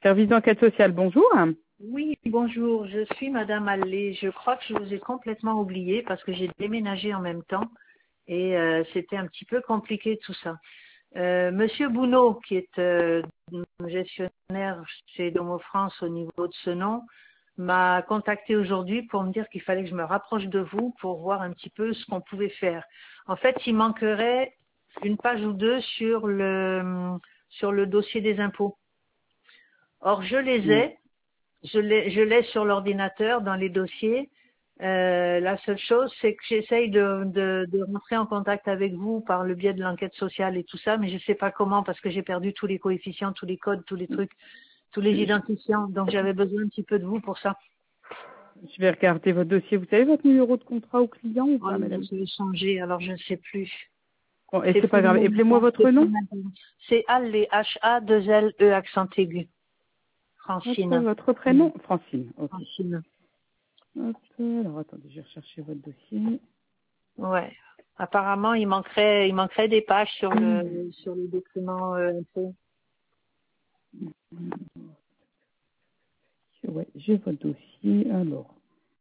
Service d'enquête sociale, bonjour. Oui, bonjour, je suis Madame Allais. Je crois que je vous ai complètement oublié parce que j'ai déménagé en même temps et c'était un petit peu compliqué tout ça. Monsieur Bounot, qui est gestionnaire chez Domo France au niveau de ce nom, m'a contacté aujourd'hui pour me dire qu'il fallait que je me rapproche de vous pour voir un petit peu ce qu'on pouvait faire. En fait, il manquerait une page ou deux sur le dossier des impôts. Or, je les ai. Je l'ai sur l'ordinateur dans les dossiers. La seule chose, c'est que j'essaye de rentrer en contact avec vous par le biais de l'enquête sociale et tout ça, mais je ne sais pas comment parce que j'ai perdu tous les coefficients, tous les codes, tous les trucs, tous les identifiants. Donc j'avais besoin un petit peu de vous pour ça. Je vais regarder votre dossier. Vous savez votre numéro de contrat au client ou pas, madame? Je vais changer, alors je ne sais plus. Bon, et c'est pas grave. Appelez-moi votre nom. C'est Allais, H-A-2-L-E accent aigu. Francine. Votre prénom? Francine. Okay. Francine. Hop, alors attendez, je vais rechercher votre dossier. Ouais. Apparemment, il manquerait des pages sur le document info. Ouais, j'ai votre dossier. Alors,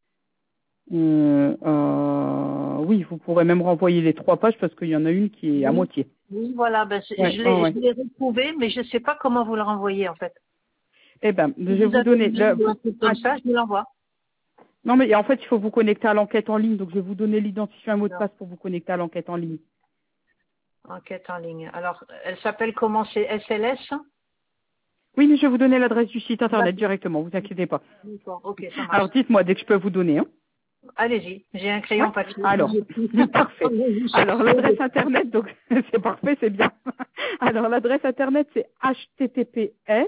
oui, vous pourrez même renvoyer les 3 pages parce qu'il y en a une qui est à moitié. Oui, voilà. Ben, Ouais, je l'ai retrouvé, mais je ne sais pas comment vous le renvoyer en fait. Eh ben, je vais vous donner. Comme ça, je vous l'envoie. Non, mais en fait, il faut vous connecter à l'enquête en ligne. Donc, je vais vous donner l'identifiant et mot de passe pour vous connecter à l'enquête en ligne. Enquête en ligne. Alors, elle s'appelle comment? C'est SLS? Oui, mais je vais vous donner l'adresse du site internet directement. Vous inquiétez pas. D'accord. Ok, ça marche. Alors, dites-moi dès que je peux vous donner. Hein. Allez-y. J'ai un crayon papier. Alors, parfait. Alors, l'adresse internet, donc c'est parfait, c'est bien. Alors, l'adresse internet, c'est https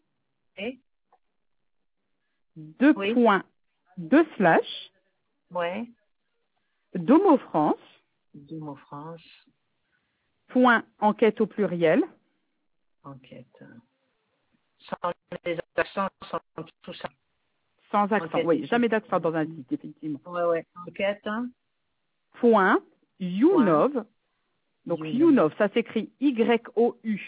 //domofrance. Domofrance. .enquête au pluriel. Enquête. Sans les accents, sans tout ça. Sans accent, enquête. Oui, jamais d'accent dans un site, effectivement. Ouais. Enquête. Point YouNov. Donc YouNov, ça s'écrit YOUNOV.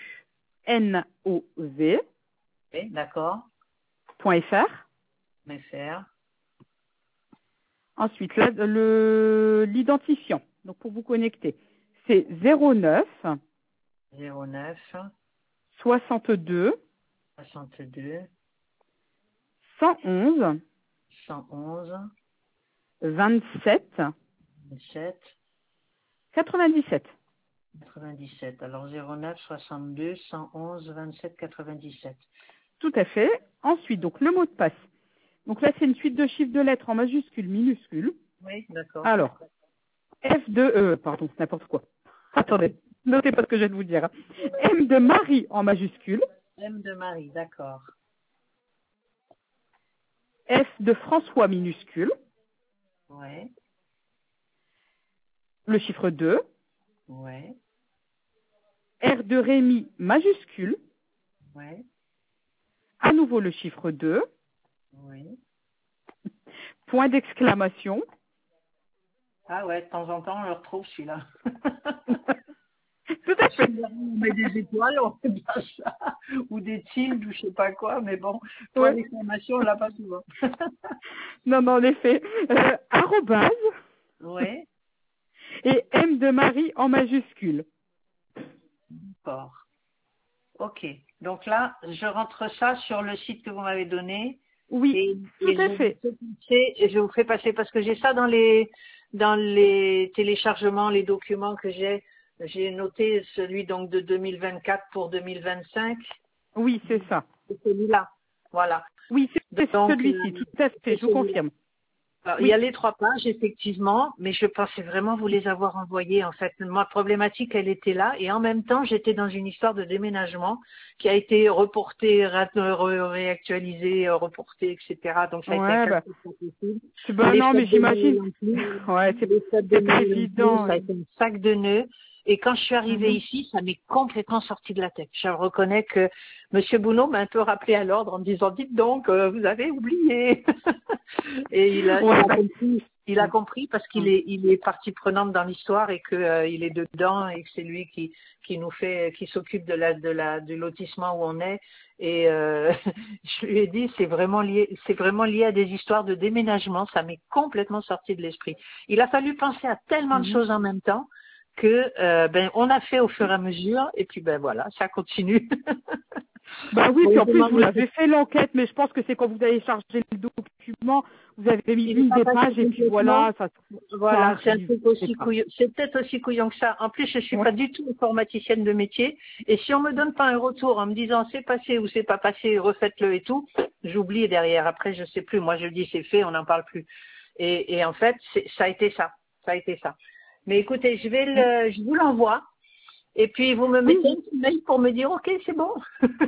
D'accord. .fr. .fr. Ensuite, l'identifiant. Donc pour vous connecter, c'est 09 62 111 27 97. Alors 09 62 111 27 97. Tout à fait. Ensuite, donc le mot de passe. Donc là, c'est une suite de chiffres de lettres en majuscules, minuscules. Oui, d'accord. Alors, pardon, c'est n'importe quoi. Attendez, notez pas ce que je viens de vous dire. M de Marie en majuscule. M de Marie, d'accord. F de François minuscule. Ouais. Le chiffre 2. Ouais. R de Rémi majuscule. Ouais. À nouveau le chiffre 2. Oui. Point d'exclamation. Ah ouais, de temps en temps, on le retrouve celui-là. Tout à fait. On met des étoiles, on fait bien ça. Ou des tildes, ou je sais pas quoi, mais bon, point Ouais. d'exclamation, on l'a pas souvent. Non, en effet. Arrobase. Ouais. Et M de Marie en majuscule. D'accord. Ok. Donc là, je rentre ça sur le site que vous m'avez donné. Oui, tout à fait. Et je vous fais passer parce que j'ai ça dans les téléchargements, les documents que j'ai. J'ai noté celui donc de 2024 pour 2025. Oui, c'est ça. C'est celui-là. Voilà. Oui, c'est celui-ci, tout à fait, je vous confirme. Alors, il y a les 3 pages, effectivement, mais je pensais vraiment vous les avoir envoyées, en fait. Ma problématique, elle était là, et en même temps, j'étais dans une histoire de déménagement qui a été reportée, réactualisée, reportée, etc. Donc, ça a été un casse-tête pas possible. Non, mais j'imagine. Ouais, c'est pas évident. Ça a été un sac de nœuds. Et quand je suis arrivée ici, ça m'est complètement sorti de la tête. Je reconnais que Monsieur Bounot m'a un peu rappelé à l'ordre en me disant, dites donc, vous avez oublié. Et il a compris parce qu'il est partie prenante dans l'histoire et que il est dedans et que c'est lui qui s'occupe du lotissement où on est. Et je lui ai dit, c'est vraiment lié à des histoires de déménagement. Ça m'est complètement sorti de l'esprit. Il a fallu penser à tellement de choses en même temps que on a fait au fur et à mesure et puis voilà, ça continue. Bah oui, puis en plus vous avez fait l'enquête, mais je pense que c'est quand vous avez chargé le document, vous avez mis une des pages et puis voilà, voilà, c'est un truc aussi couillon. C'est peut-être aussi couillon que ça. En plus, je suis pas du tout informaticienne de métier, et si on me donne pas un retour en me disant c'est passé ou c'est pas passé, refaites-le et tout, j'oublie derrière. Après, je sais plus. Moi, je dis c'est fait, on n'en parle plus. Et en fait, ça a été ça. Mais écoutez, je vous l'envoie. Et puis, vous me mettez un petit mail pour me dire, OK, c'est bon.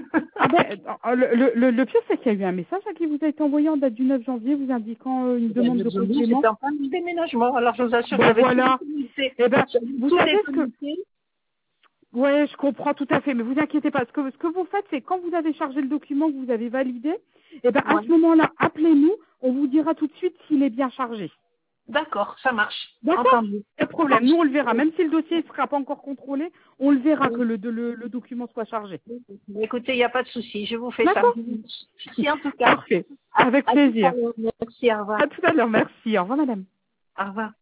Le pire, c'est qu'il y a eu un message qui vous a été envoyé en date du 9 janvier, vous indiquant une demande de complément. C'était en fin de déménagement. Alors, je vous assure que voilà. Vous savez ce que... Oui, je comprends tout à fait, mais vous inquiétez pas. Ce que vous faites, c'est quand vous avez chargé le document que vous avez validé, à ce moment-là, appelez-nous, on vous dira tout de suite s'il est bien chargé. D'accord, ça marche. D'accord, pas de problème. Nous, on le verra. Même si le dossier ne sera pas encore contrôlé, on le verra que le document soit chargé. Écoutez, il n'y a pas de souci. Je vous fais ça. Merci en tout cas. Parfait. Avec plaisir. Merci, au revoir. À tout à l'heure. Merci. Au revoir, madame. Au revoir.